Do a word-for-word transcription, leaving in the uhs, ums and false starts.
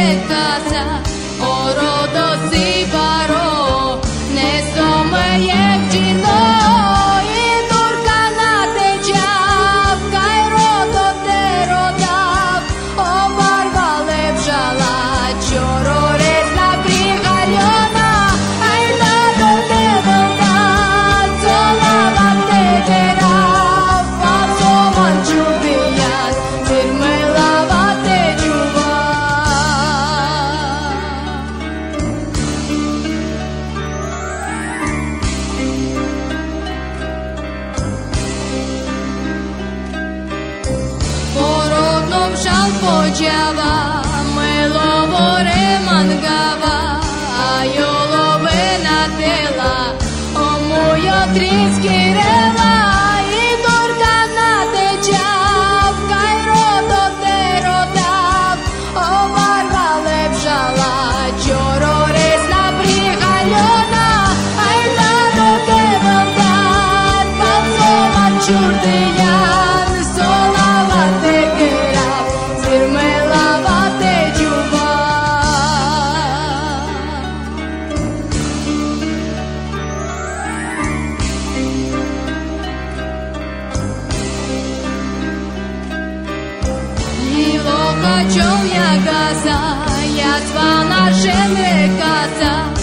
casa, oro dosi baro, ne some jevčino, i turka na tečav, kaj rodo te rodav, obarva lepšala, čoro rezna prihaljona, aj da do tebe dat, solava te gerav, falsovan čubijan, firmelava te čuva. Porodnom šal počava, melovo remangava, a jolove na tela, o mojo trinski rela, i turka na tečav, kaj rodo te rodav, o barva lepšala, čoro rezna prihaljona, aj da do tebe dat, falsovan čurdijan, solava te gerav, firmelava te čuva. Iloka čovja gaza, ja zvana žene kaza,